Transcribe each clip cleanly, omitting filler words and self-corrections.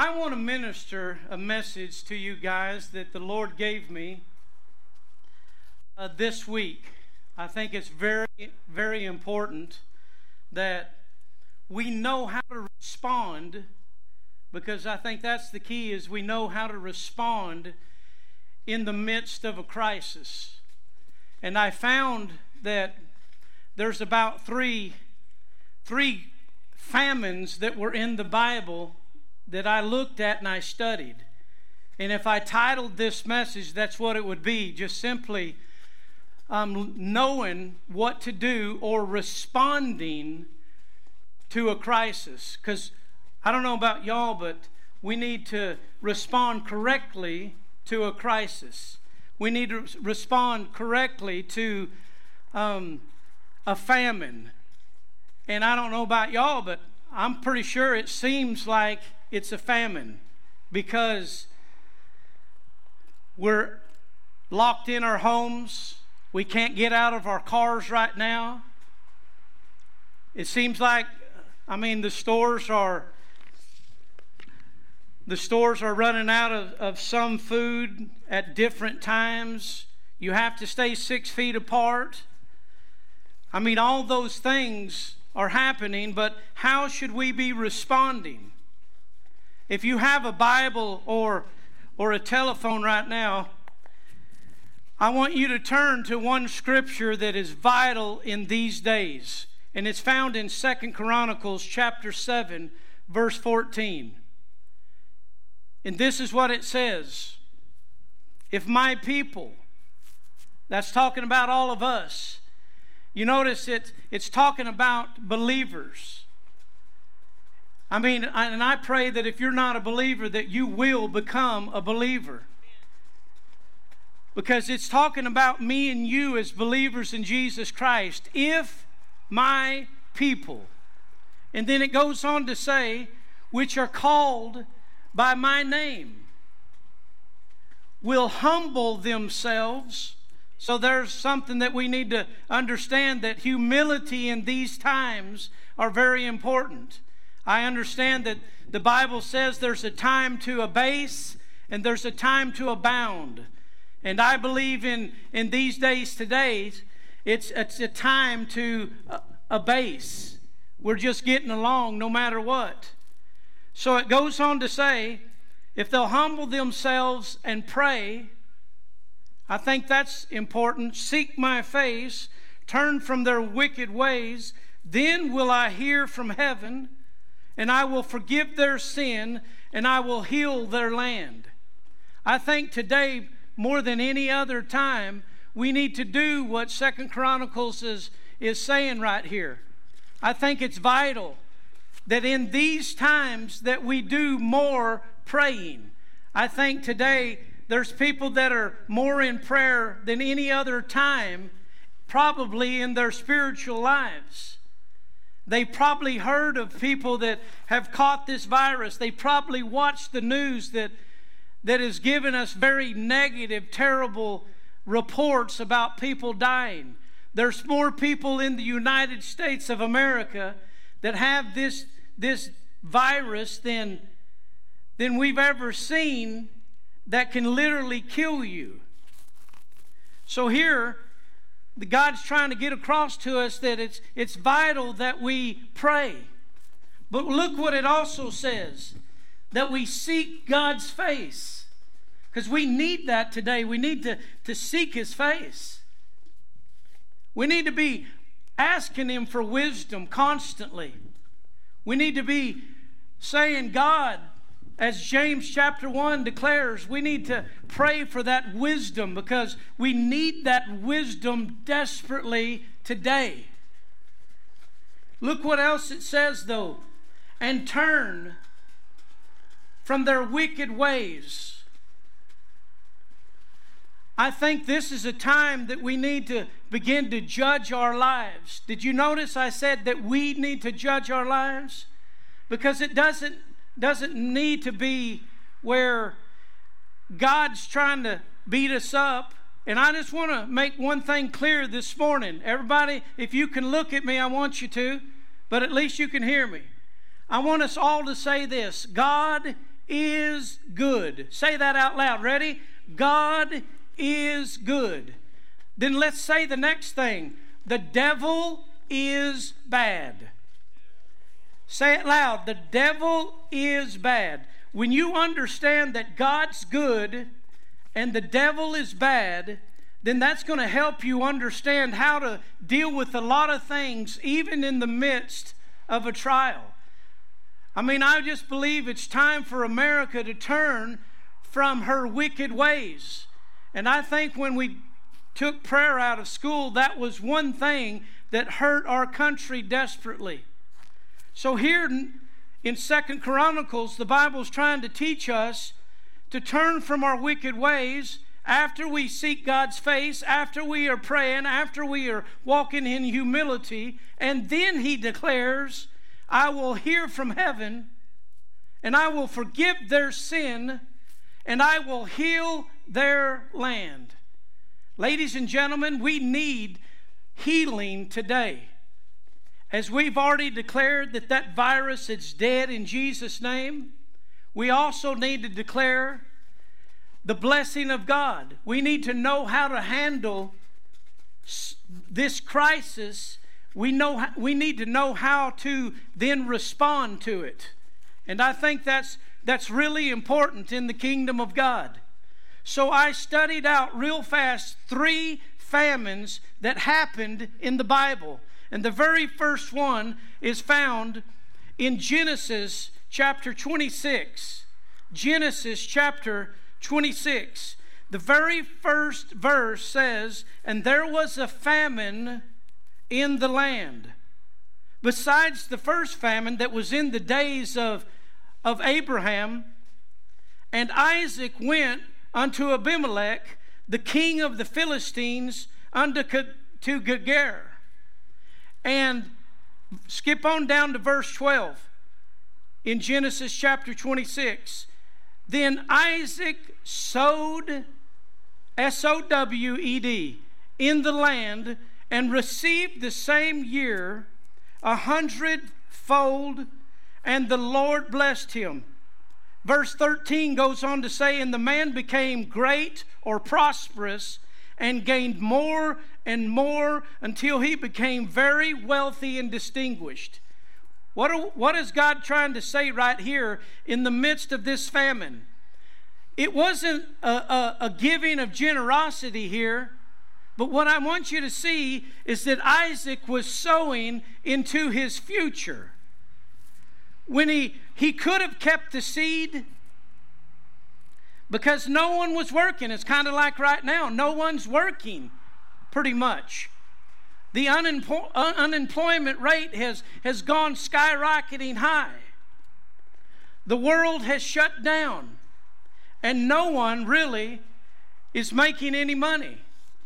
I want to minister a message to you guys that the Lord gave me this week. I think it's very, very important that we know how to respond, because I think that's the key, is we know how to respond in the midst of a crisis. And I found that there's about three famines that were in the Bible that I looked at and I studied. And if I titled this message, that's what it would be, just simply knowing what to do or responding to a crisis. Because I don't know about y'all, but we need to respond correctly to a crisis. We need to respond correctly to a famine. And I don't know about y'all, but I'm pretty sure it seems like it's a famine, because we're locked in our homes. We can't get out of our cars right now. It seems like, the stores are running out of some food at different times. You have to stay 6 feet apart. All those things are happening, but how should we be responding? If you have a Bible or a telephone right now, I want you to turn to one scripture that is vital in these days. And it's found in 2 Chronicles chapter 7, verse 14. And this is what it says. If my people, that's talking about all of us. You notice it's talking about believers. And I pray that if you're not a believer, that you will become a believer. Because it's talking about me and you as believers in Jesus Christ. If my people, and then it goes on to say, which are called by my name, will humble themselves. So there's something that we need to understand, that humility in these times are very important. I understand that the Bible says there's a time to abase and there's a time to abound. And I believe in these days today, it's a time to abase. We're just getting along no matter what. So it goes on to say, if they'll humble themselves and pray, I think that's important, seek my face, turn from their wicked ways, then will I hear from heaven, and I will forgive their sin, and I will heal their land. I think today, more than any other time, we need to do what 2 Chronicles is saying right here. I think it's vital that in these times that we do more praying. I think today there's people that are more in prayer than any other time, probably in their spiritual lives. They probably heard of people that have caught this virus. They probably watched the news that has given us very negative, terrible reports about people dying. There's more people in the United States of America that have this virus than we've ever seen, that can literally kill you. So here, God's trying to get across to us that it's vital that we pray. But look what it also says, that we seek God's face. Because we need that today. We need to seek His face. We need to be asking Him for wisdom constantly. We need to be saying, God, as James chapter 1 declares, we need to pray for that wisdom, because we need that wisdom desperately today. Look what else it says though. And turn from their wicked ways. I think this is a time that we need to begin to judge our lives. Did you notice I said that we need to judge our lives? Because it doesn't need to be where God's trying to beat us up. And I just want to make one thing clear this morning. Everybody, if you can look at me, I want you to, but at least you can hear me. I want us all to say this: God is good. Say that out loud. Ready? God is good. Then let's say the next thing. The devil is bad. Say it loud. The devil is bad. When you understand that God's good and the devil is bad, then that's going to help you understand how to deal with a lot of things, even in the midst of a trial. I mean, I just believe it's time for America to turn from her wicked ways. And I think when we took prayer out of school, that was one thing that hurt our country desperately. So here in 2 Chronicles, the Bible's trying to teach us to turn from our wicked ways after we seek God's face, after we are praying, after we are walking in humility. And then he declares, I will hear from heaven, and I will forgive their sin, and I will heal their land. Ladies and gentlemen, we need healing today. As we've already declared that virus is dead in Jesus' name, we also need to declare the blessing of God. We need to know how to handle this crisis. We need to know how to then respond to it. And I think that's really important in the kingdom of God. So I studied out real fast 3 famines that happened in the Bible. And the very first one is found in Genesis chapter 26. Genesis chapter 26. The very first verse says, and there was a famine in the land. Besides the first famine that was in the days of Abraham, and Isaac went unto Abimelech, the king of the Philistines, to Gerar. And skip on down to verse 12 in Genesis chapter 26. Then Isaac sowed, S-O-W-E-D, in the land, and received the same year 100-fold, and the Lord blessed him. Verse 13 goes on to say, and the man became great or prosperous, and gained more and more until he became very wealthy and distinguished. What is God trying to say right here in the midst of this famine? It wasn't a giving of generosity here, but what I want you to see is that Isaac was sowing into his future. When he could have kept the seed, because no one was working. It's kind of like right now. No one's working, pretty much. The unemployment rate has gone skyrocketing high. The world has shut down, and no one really is making any money.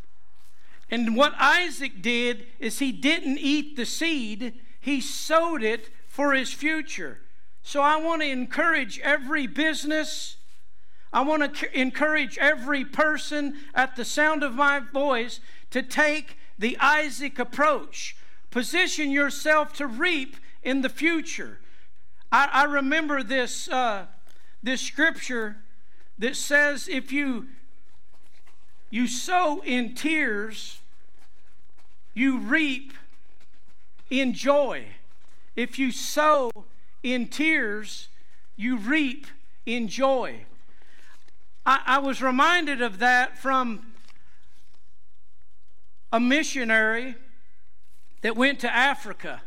And what Isaac did is he didn't eat the seed. He sowed it for his future. So I want to encourage every business. I want to encourage every person at the sound of my voice to take the Isaac approach. Position yourself to reap in the future. I remember this scripture that says, if you sow in tears, you reap in joy. If you sow in tears, you reap in joy. I was reminded of that from a missionary that went to Africa.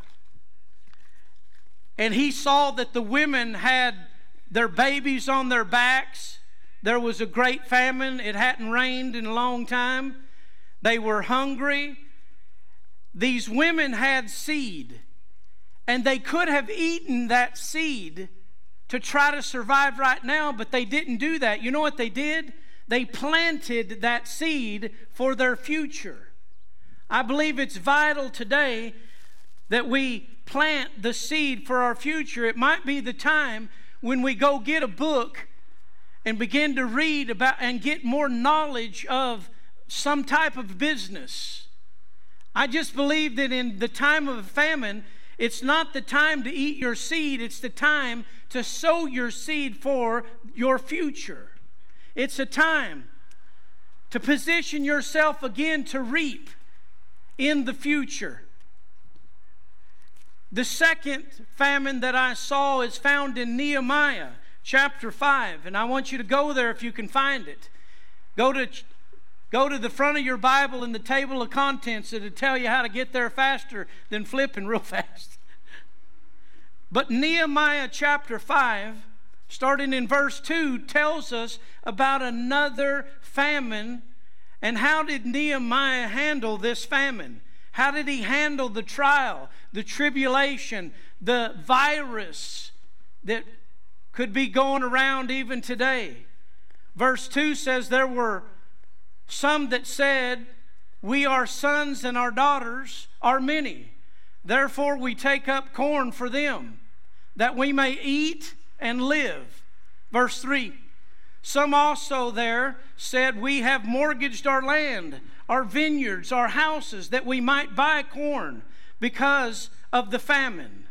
And he saw that the women had their babies on their backs. There was a great famine. It hadn't rained in a long time. They were hungry. These women had seed, and they could have eaten that seed to try to survive right now, but they didn't do that. You know what they did? They planted that seed for their future. I believe it's vital today that we plant the seed for our future. It might be the time when we go get a book and begin to read about and get more knowledge of some type of business. I just believe that in the time of famine, It's not the time to eat your seed. It's the time to sow your seed for your future. It's a time to position yourself again to reap in the future. The second famine that I saw is found in Nehemiah chapter 5. And I want you to go there if you can find it. Go to the front of your Bible in the table of contents. It'll tell you how to get there faster than flipping real fast. But Nehemiah chapter 5, starting in verse 2, tells us about another famine. And how did Nehemiah handle this famine? How did he handle the trial, the tribulation, the virus that could be going around even today? Verse 2 says, there were some that said, we our sons and our daughters are many. Therefore we take up corn for them, that we may eat and live. Verse 3, some also there said, we have mortgaged our land, our vineyards, our houses, that we might buy corn because of the famine.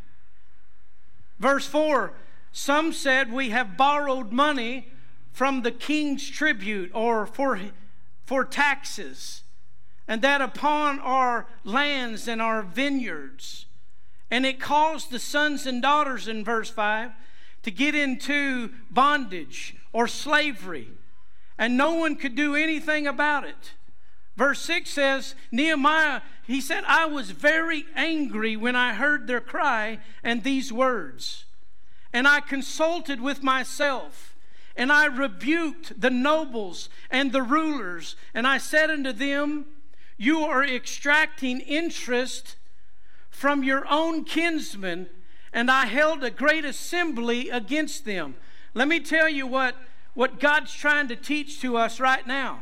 Verse 4, some said, we have borrowed money from the king's tribute, or for taxes, and that upon our lands and our vineyards. And it caused the sons and daughters in verse 5 to get into bondage or slavery, and no one could do anything about it. Verse 6 says, Nehemiah, he said, I was very angry when I heard their cry and these words. And I consulted with myself, and I rebuked the nobles and the rulers. And I said unto them, you are extracting interest from your own kinsmen. And I held a great assembly against them. Let me tell you what God's trying to teach to us right now.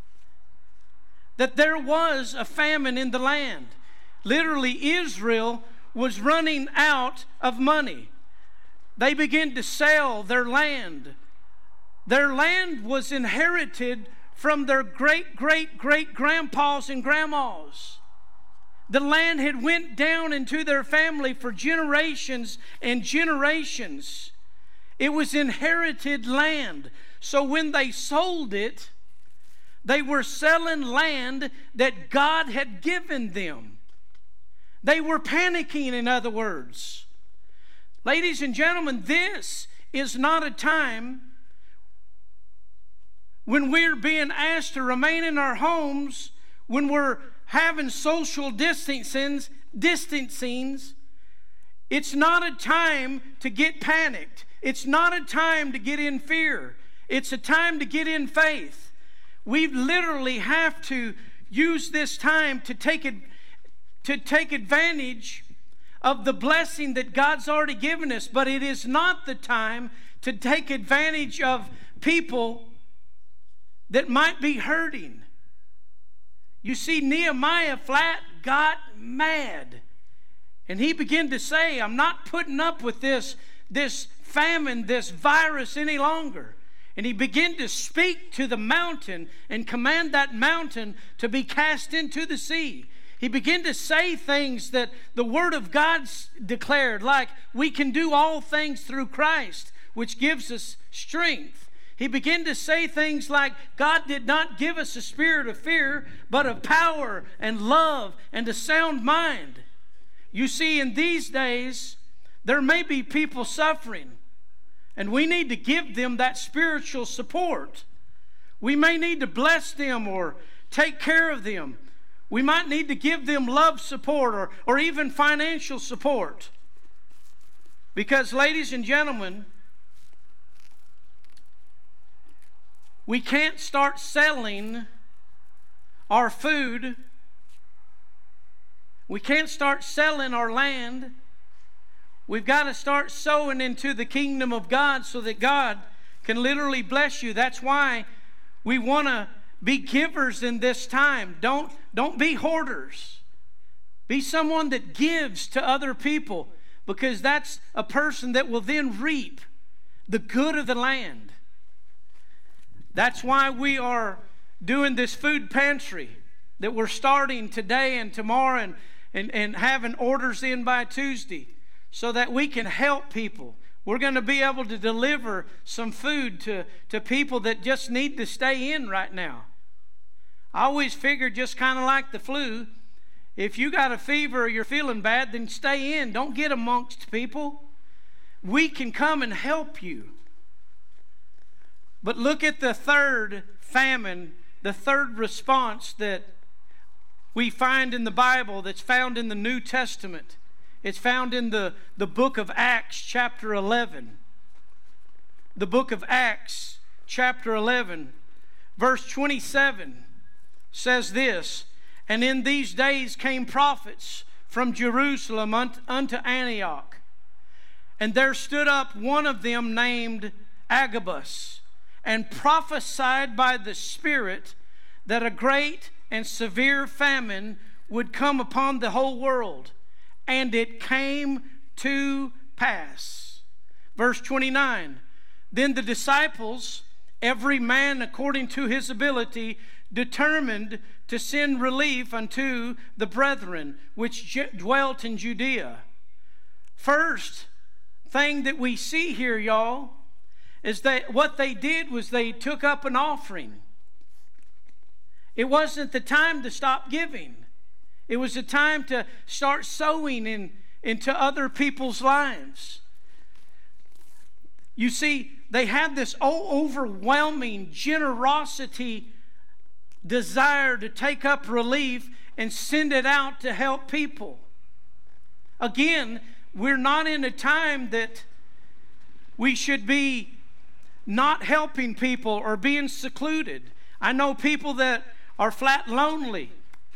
That there was a famine in the land. Literally, Israel was running out of money. They began to sell their land. Their land was inherited from their great-great-great-grandpas and grandmas. The land had went down into their family for generations and generations. It was inherited land. So when they sold it, they were selling land that God had given them. They were panicking, in other words. Ladies and gentlemen, this is not a time when we're being asked to remain in our homes, when we're having social distancings. It's not a time to get panicked. It's not a time to get in fear. It's a time to get in faith. We literally have to use this time to take advantage of the blessing that God's already given us. But it is not the time to take advantage of people that might be hurting. You see, Nehemiah flat got mad. And he began to say, I'm not putting up with this famine, this virus any longer. And he began to speak to the mountain and command that mountain to be cast into the sea. He began to say things that the Word of God declared, like we can do all things through Christ, which gives us strength. He began to say things like, God did not give us a spirit of fear, but of power and love and a sound mind. You see, in these days, there may be people suffering, and we need to give them that spiritual support. We may need to bless them or take care of them. We might need to give them love support or even financial support. Because, ladies and gentlemen, we can't start selling our food. We can't start selling our land. We've got to start sowing into the kingdom of God so that God can literally bless you. That's why we want to be givers in this time. Don't be hoarders. Be someone that gives to other people, because that's a person that will then reap the good of the land. That's why we are doing this food pantry that we're starting today and tomorrow, and having orders in by Tuesday so that we can help people. We're going to be able to deliver some food to people that just need to stay in right now. I always figured, just kind of like the flu, if you got a fever or you're feeling bad, then stay in. Don't get amongst people. We can come and help you. But look at the third famine, the third response that we find in the Bible, that's found in the New Testament. It's found in the book of Acts, chapter 11. The book of Acts, chapter 11, verse 27 says this, "And in these days came prophets from Jerusalem unto Antioch. And there stood up one of them named Agabus, and prophesied by the Spirit that a great and severe famine would come upon the whole world. And it came to pass." Verse 29, "Then the disciples, every man according to his ability, determined to send relief unto the brethren which dwelt in Judea." First thing that we see here, y'all, is that what they did was they took up an offering. It wasn't the time to stop giving. It was the time to start sowing into other people's lives. You see, they had this overwhelming generosity, desire to take up relief and send it out to help people. Again, we're not in a time that we should be not helping people or being secluded. I know people that are flat lonely.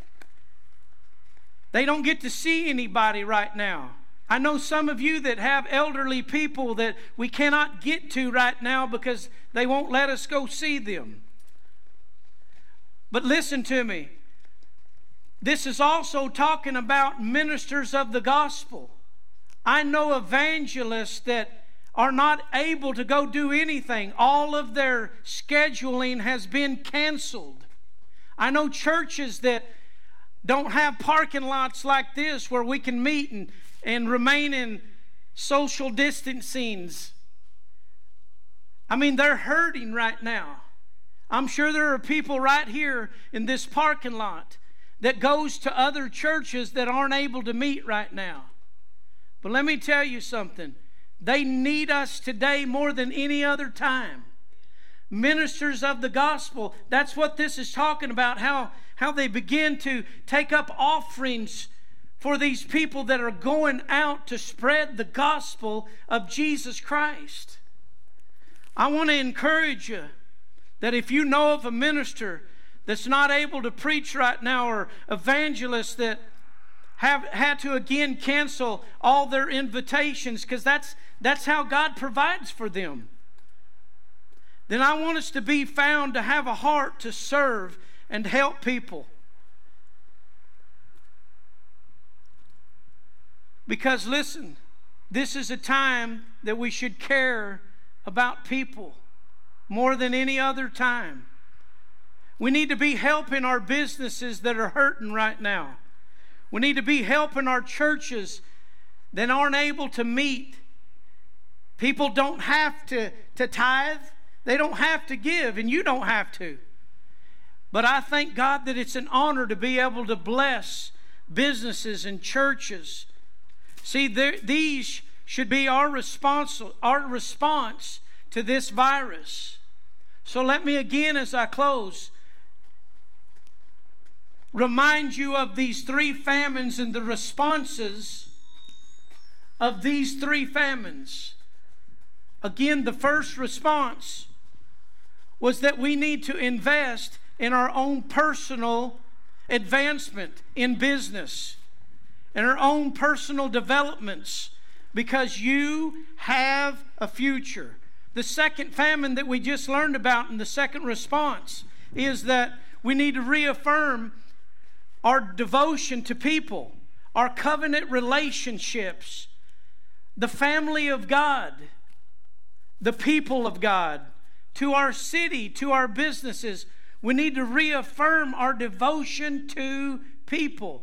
They don't get to see anybody right now. I know some of you that have elderly people that we cannot get to right now because they won't let us go see them. But listen to me. This is also talking about ministers of the gospel. I know evangelists that are not able to go do anything. All of their scheduling has been canceled. I know churches that don't have parking lots like this where we can meet and remain in social distancings. I mean, they're hurting right now. I'm sure there are people right here in this parking lot that goes to other churches that aren't able to meet right now. But let me tell you something. They need us today more than any other time. Ministers of the gospel, that's what this is talking about, how they begin to take up offerings for these people that are going out to spread the gospel of Jesus Christ. I want to encourage you that if you know of a minister that's not able to preach right now, or evangelists that have had to again cancel all their invitations because that's how God provides for them, then I want us to be found to have a heart to serve and help people. Because listen, this is a time that we should care about people more than any other time. We need to be helping our businesses that are hurting right now. We need to be helping our churches that aren't able to meet. People don't have to tithe. They don't have to give, and you don't have to. But I thank God that it's an honor to be able to bless businesses and churches. See, these should be our response to this virus. So let me again, as I close, remind you of these three famines and the responses of these three famines. Again, the first response was that we need to invest in our own personal advancement in business, in our own personal developments, because you have a future. The second famine that we just learned about in the second response is that we need to reaffirm our devotion to people, our covenant relationships, the family of God, the people of God, to our city, to our businesses. We need to reaffirm our devotion to people.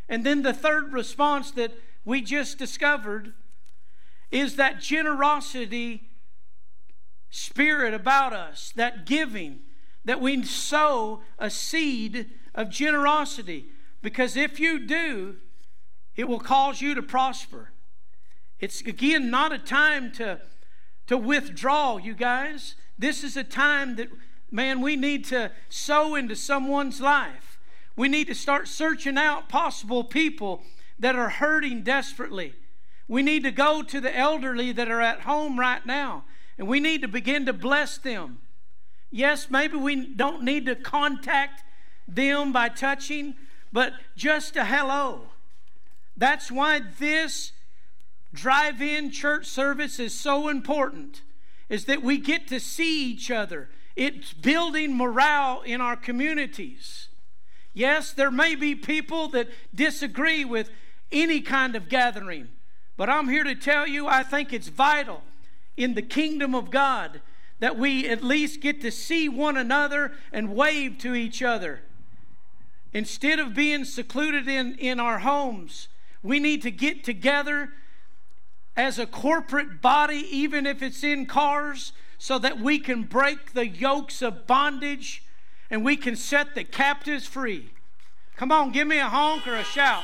And then the third response that we just discovered is that generosity spirit about us, that giving, that we sow a seed of generosity. Because if you do, it will cause you to prosper. It's, again, not a time to withdraw, you guys. This is a time that, man, we need to sow into someone's life. We need to start searching out possible people that are hurting desperately. We need to go to the elderly that are at home right now, and we need to begin to bless them. Yes, maybe we don't need to contact them by touching, but just a hello. That's why this drive-in church service is so important, is that we get to see each other. It's building morale in our communities. Yes, there may be people that disagree with any kind of gathering, but I'm here to tell you, I think it's vital in the kingdom of God that we at least get to see one another and wave to each other. Instead of being secluded in our homes, we need to get together as a corporate body, even if it's in cars, so that we can break the yokes of bondage and we can set the captives free. Come on, give me a honk or a shout.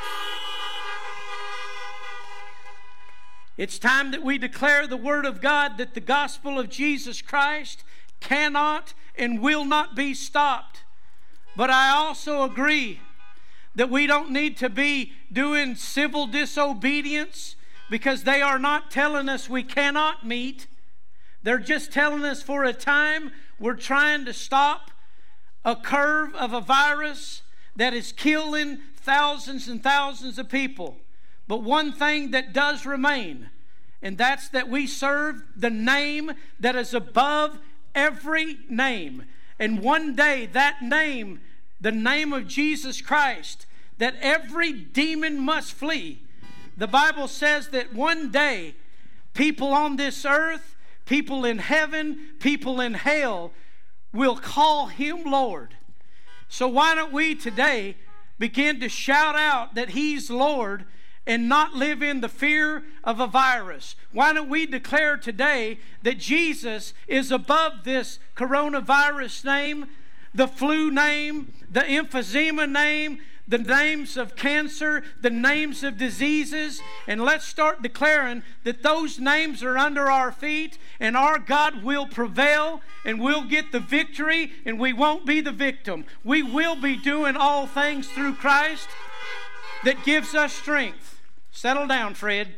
It's time that we declare the Word of God that the gospel of Jesus Christ cannot and will not be stopped. But I also agree that we don't need to be doing civil disobedience, because they are not telling us we cannot meet. They're just telling us for a time we're trying to stop a curve of a virus that is killing thousands and thousands of people. But one thing that does remain, and that's that we serve the name that is above every name. And one day that name, the name of Jesus Christ, that every demon must flee. The Bible says that one day people on this earth, people in heaven, people in hell will call Him Lord. So why don't we today begin to shout out that He's Lord and not live in the fear of a virus? Why don't we declare today that Jesus is above this coronavirus name, the flu name, the emphysema name, the names of cancer, the names of diseases, and let's start declaring that those names are under our feet, and our God will prevail, and we'll get the victory, and we won't be the victim. We will be doing all things through Christ that gives us strength. Settle down, Fred.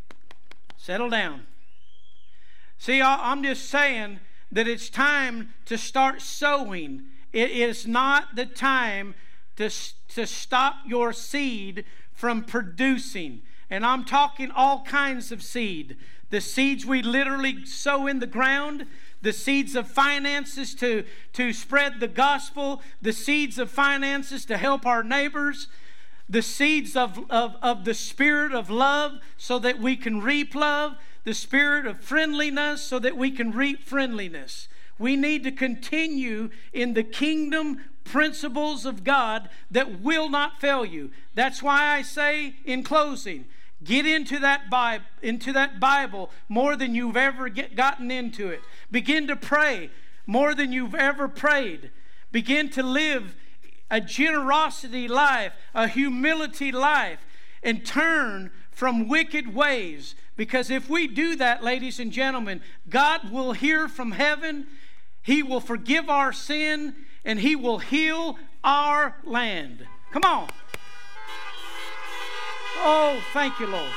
Settle down. See, I'm just saying that it's time to start sowing. It is not the time to stop your seed from producing. And I'm talking all kinds of seed. The seeds we literally sow in the ground, the seeds of finances to spread the gospel, the seeds of finances to help our neighbors, the seeds of the spirit of love so that we can reap love, the spirit of friendliness so that we can reap friendliness. We need to continue in the kingdom principles of God that will not fail you. That's why I say in closing, get into that Bible more than you've ever gotten into it. Begin to pray more than you've ever prayed. Begin to live a generosity life, a humility life, and turn from wicked ways. Because if we do that, ladies and gentlemen, God will hear from heaven. He will forgive our sin, and He will heal our land. Come on. Oh, thank you, Lord.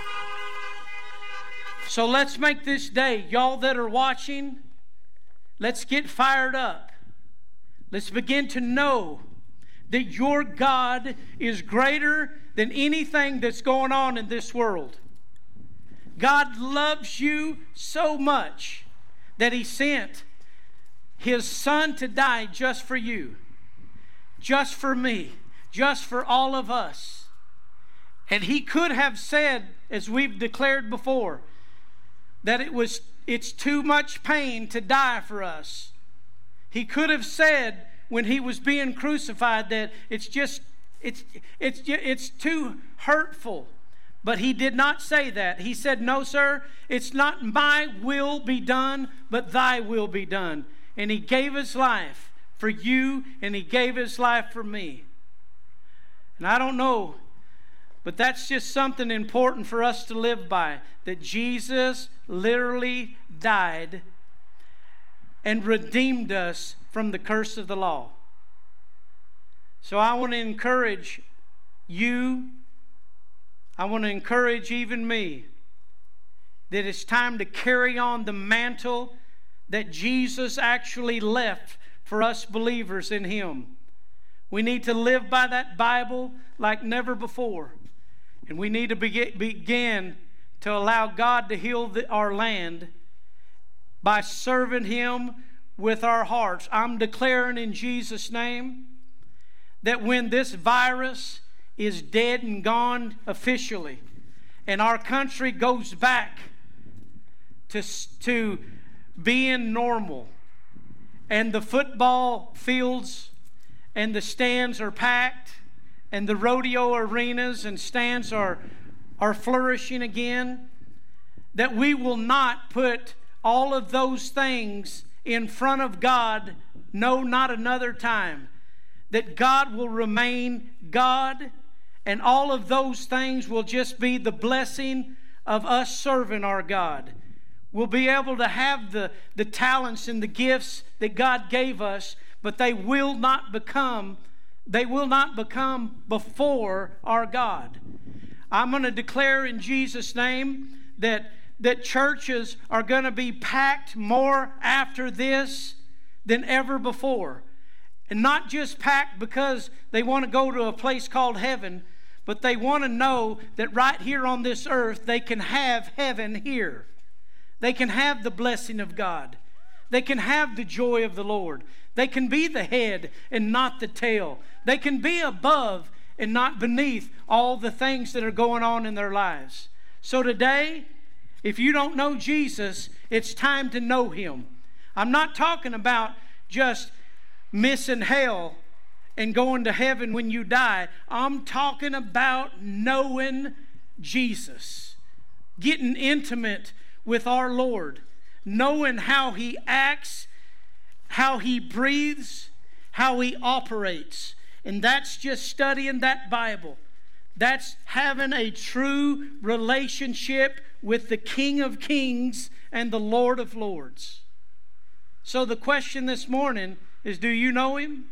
So let's make this day, y'all that are watching, let's get fired up. Let's begin to know that your God is greater than anything that's going on in this world. God loves you so much that He sent His Son to die just for you, just for me, just for all of us. And He could have said, as we've declared before, that it's too much pain to die for us. He could have said when He was being crucified that it's just It's too hurtful. But he did not say that. He said, no, sir, it's not my will be done, but thy will be done. And he gave his life for you, and he gave his life for me. And I don't know, but that's just something important for us to live by, that Jesus literally died and redeemed us from the curse of the law. So I want to encourage you, I want to encourage even me, that it's time to carry on the mantle that Jesus actually left for us believers in Him. We need to live by that Bible like never before. And we need to begin to allow God to heal our land by serving Him with our hearts. I'm declaring in Jesus' name that when this virus is dead and gone officially, and our country goes back to being normal, and the football fields and the stands are packed, and the rodeo arenas and stands are flourishing again, that we will not put all of those things in front of God, no, not another time. That God will remain God, and all of those things will just be the blessing of us serving our God. We'll be able to have the talents and the gifts that God gave us, but they will not become before our God. I'm going to declare in Jesus' name that churches are going to be packed more after this than ever before. And not just packed because they want to go to a place called heaven, but they want to know that right here on this earth they can have heaven here. They can have the blessing of God. They can have the joy of the Lord. They can be the head and not the tail. They can be above and not beneath all the things that are going on in their lives. So today, if you don't know Jesus, it's time to know Him. I'm not talking about just missing hell and going to heaven when you die. I'm talking about knowing Jesus, getting intimate with our Lord, knowing how He acts, how He breathes, how He operates. And that's just studying that Bible. That's having a true relationship with the King of Kings and the Lord of Lords. So the question this morning is, do you know Him?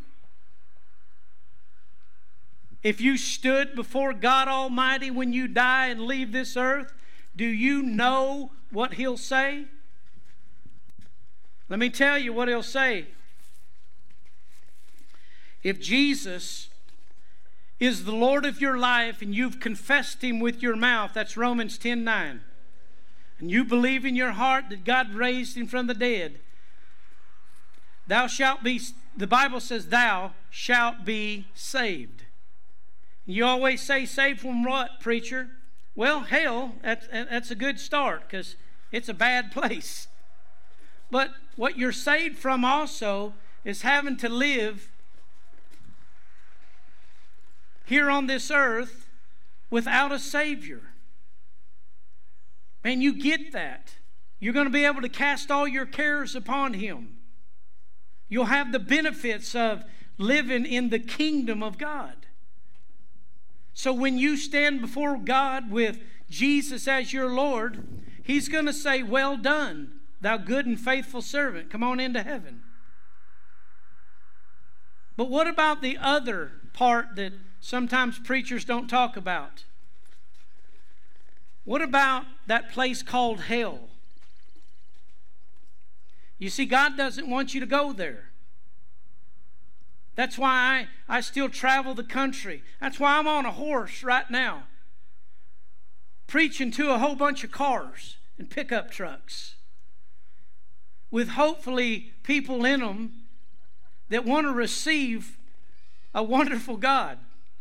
If you stood before God Almighty when you die and leave this earth, do you know what He'll say? Let me tell you what He'll say. If Jesus is the Lord of your life and you've confessed Him with your mouth, that's Romans 10:9, and you believe in your heart that God raised Him from the dead, thou shalt be, the Bible says, thou shalt be saved. You always say, saved from what, preacher? Well, hell, that's a good start because it's a bad place. But what you're saved from also is having to live here on this earth without a Savior. Man, you get that. You're going to be able to cast all your cares upon Him. You'll have the benefits of living in the kingdom of God. So when you stand before God with Jesus as your Lord, He's going to say, well done, thou good and faithful servant. Come on into heaven. But what about the other part that sometimes preachers don't talk about? What about that place called hell? You see, God doesn't want you to go there. That's why I still travel the country. That's why I'm on a horse right now, preaching to a whole bunch of cars and pickup trucks with hopefully people in them that want to receive a wonderful God.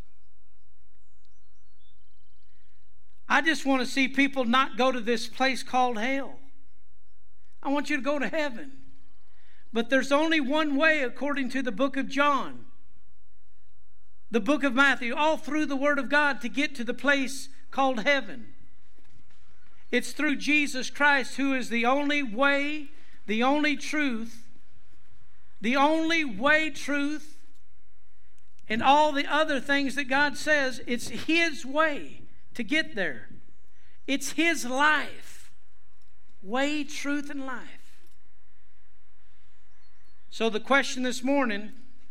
I just want to see people not go to this place called hell. I want you to go to heaven. But there's only one way, according to the book of John. the book of Matthew, all through the Word of God to get to the place called heaven. It's through Jesus Christ, who is the only way, the only truth, the only way, truth, and all the other things that God says. It's His way to get there. It's His life. Way, truth, and life. So the question this morning,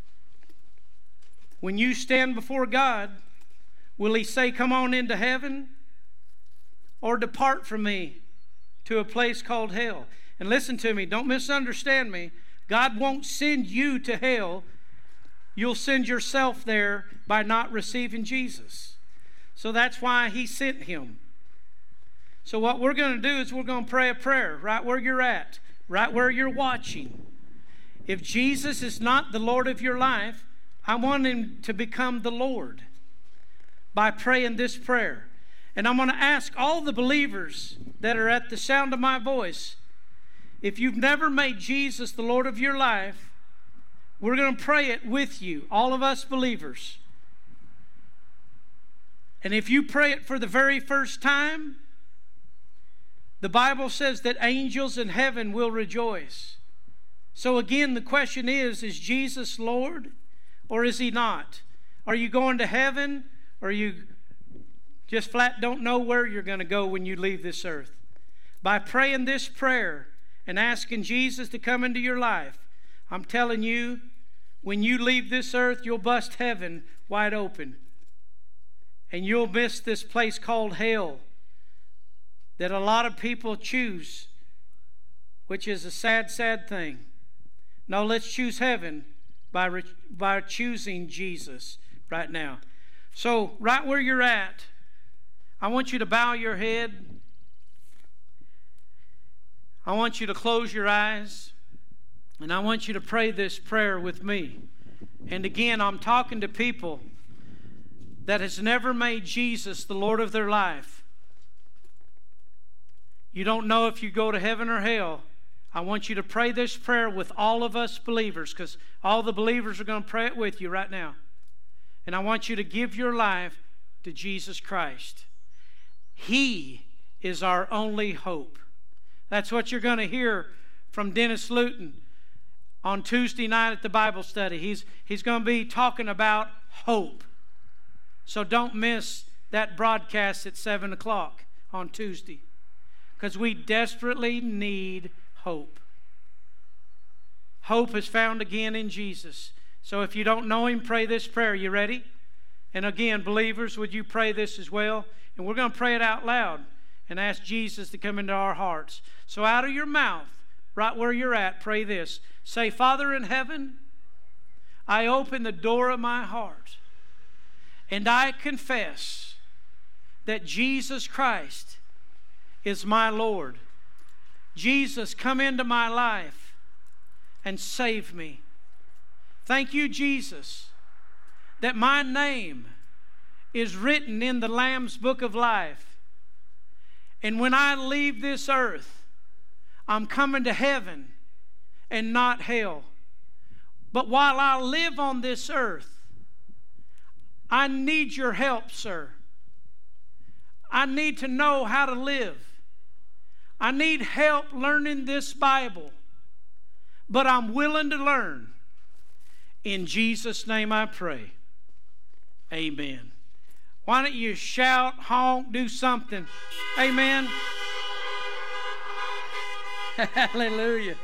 when you stand before God, will He say, come on into heaven, or depart from me to a place called hell? And listen to me, don't misunderstand me. God won't send you to hell. You'll send yourself there by not receiving Jesus. So that's why He sent Him. So what we're going to do is we're going to pray a prayer right where you're at, right where you're watching. If Jesus is not the Lord of your life, I want Him to become the Lord by praying this prayer. And I'm going to ask all the believers that are at the sound of my voice, if you've never made Jesus the Lord of your life, we're going to pray it with you, all of us believers. And if you pray it for the very first time, the Bible says that angels in heaven will rejoice. So again, the question is Jesus Lord or is He not? Are you going to heaven, or you just flat don't know where you're going to go when you leave this earth? By praying this prayer and asking Jesus to come into your life, I'm telling you, when you leave this earth, you'll bust heaven wide open. And you'll miss this place called hell that a lot of people choose, which is a sad, sad thing. No, let's choose heaven by choosing Jesus right now. So, right where you're at, I want you to bow your head. I want you to close your eyes. And I want you to pray this prayer with me. And again, I'm talking to people that has never made Jesus the Lord of their life. You don't know if you go to heaven or hell. I want you to pray this prayer with all of us believers, because all the believers are going to pray it with you right now. And I want you to give your life to Jesus Christ. He is our only hope. That's what you're going to hear from Dennis Luton on Tuesday night at the Bible study. He's going to be talking about hope. So don't miss that broadcast at 7 o'clock on Tuesday, because we desperately need hope. Hope is found again in Jesus. So if you don't know Him, pray this prayer. You ready? And again, believers, would you pray this as well? And we're going to pray it out loud and ask Jesus to come into our hearts. So out of your mouth, right where you're at, pray this. Say, Father in heaven, I open the door of my heart, and I confess that Jesus Christ is my Lord. Jesus, come into my life and save me. Thank you, Jesus, that my name is written in the Lamb's book of life. And when I leave this earth, I'm coming to heaven and not hell. But while I live on this earth, I need your help, sir. I need to know how to live. I need help learning this Bible, but I'm willing to learn. In Jesus' name I pray. Amen. Why don't you shout, honk, do something? Amen. Hallelujah.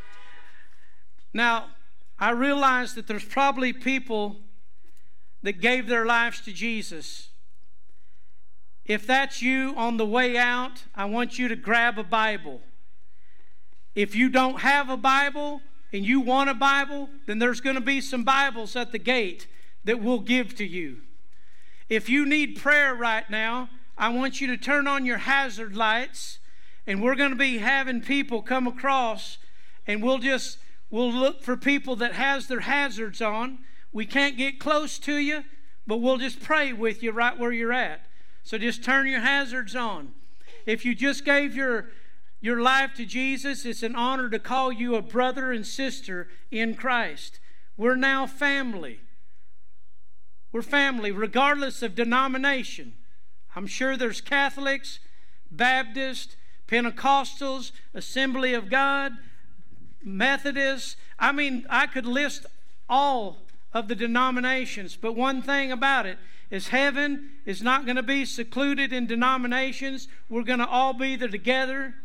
Now, I realize that there's probably people that gave their lives to Jesus. If that's you on the way out, I want you to grab a Bible. If you don't have a Bible and you want a Bible, then there's going to be some Bibles at the gate that we'll give to you. If you need prayer right now, I want you to turn on your hazard lights, and we're going to be having people come across, and we'll look for people that has their hazards on. We can't get close to you, but we'll just pray with you right where you're at. So just turn your hazards on. If you just gave your life to Jesus, it's an honor to call you a brother and sister in Christ. We're now family. We're family, regardless of denomination. I'm sure there's Catholics, Baptists, Pentecostals, Assembly of God, Methodists. I mean, I could list all of the denominations, but one thing about it is heaven is not going to be secluded in denominations. We're going to all be there together,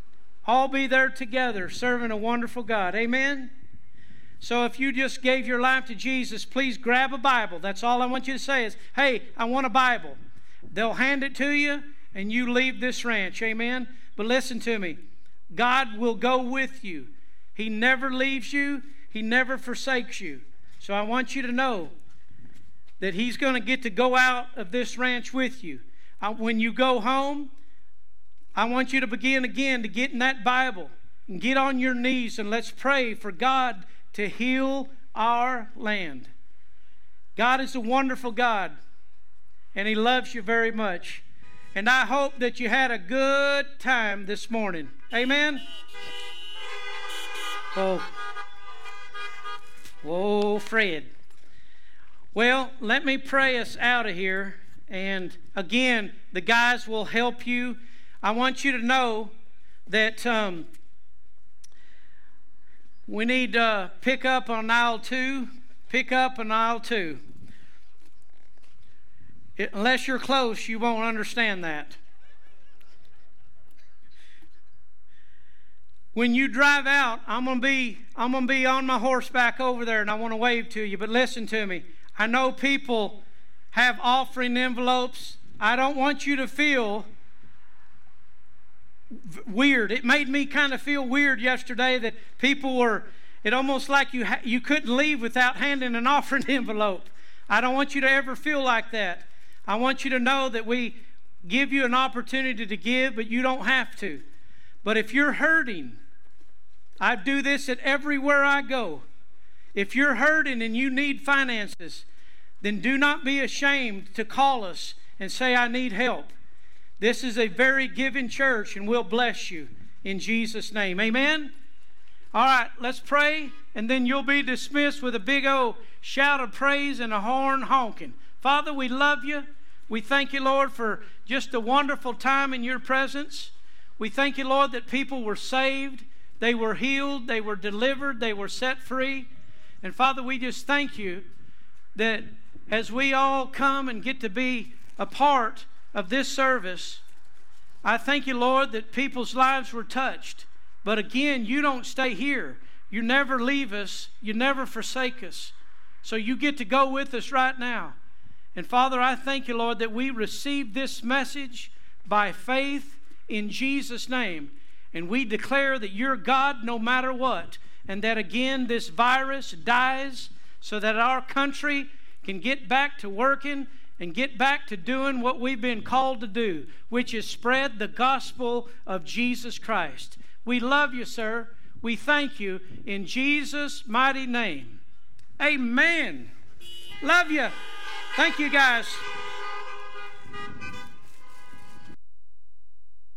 serving a wonderful God. Amen? So if you just gave your life to Jesus, please grab a Bible. That's all I want you to say is, hey, I want a Bible. They'll hand it to you, and you leave this ranch. Amen? But listen to me. God will go with you. He never leaves you. He never forsakes you. So I want you to know that He's going to get to go out of this ranch with you. When you go home, I want you to begin again to get in that Bible and get on your knees and let's pray for God to heal our land. God is a wonderful God, and He loves you very much. And I hope that you had a good time this morning. Amen? Whoa, Fred. Well, let me pray us out of here. And again, the guys will help you. I want you to know that we need to pick up on aisle 2. Pick up on aisle 2. Unless you're close, you won't understand that. When you drive out, I'm gonna be on my horseback over there, and I want to wave to you. But listen to me. I know people have offering envelopes. I don't want you to feel weird. It made me kind of feel weird yesterday that people were, it almost like you couldn't leave without handing an offering envelope. I don't want you to ever feel like that. I want you to know that we give you an opportunity to give, but you don't have to. But if you're hurting, I do this at everywhere I go. If you're hurting and you need finances, then do not be ashamed to call us and say, I need help. This is a very giving church, and we'll bless you in Jesus' name. Amen? All right, let's pray, and then you'll be dismissed with a big old shout of praise and a horn honking. Father, we love you. We thank you, Lord, for just a wonderful time in your presence. We thank you, Lord, that people were saved. They were healed. They were delivered. They were set free. And Father, we just thank you that as we all come and get to be a part of this service, I thank you, Lord, that people's lives were touched. But again, you don't stay here. You never leave us. You never forsake us. So you get to go with us right now. And Father, I thank you, Lord, that we receive this message by faith in Jesus' name. And we declare that you're God no matter what. And that again, this virus dies so that our country can get back to working and get back to doing what we've been called to do, which is spread the gospel of Jesus Christ. We love you, sir. We thank you in Jesus' mighty name. Amen. Love you. Thank you, guys.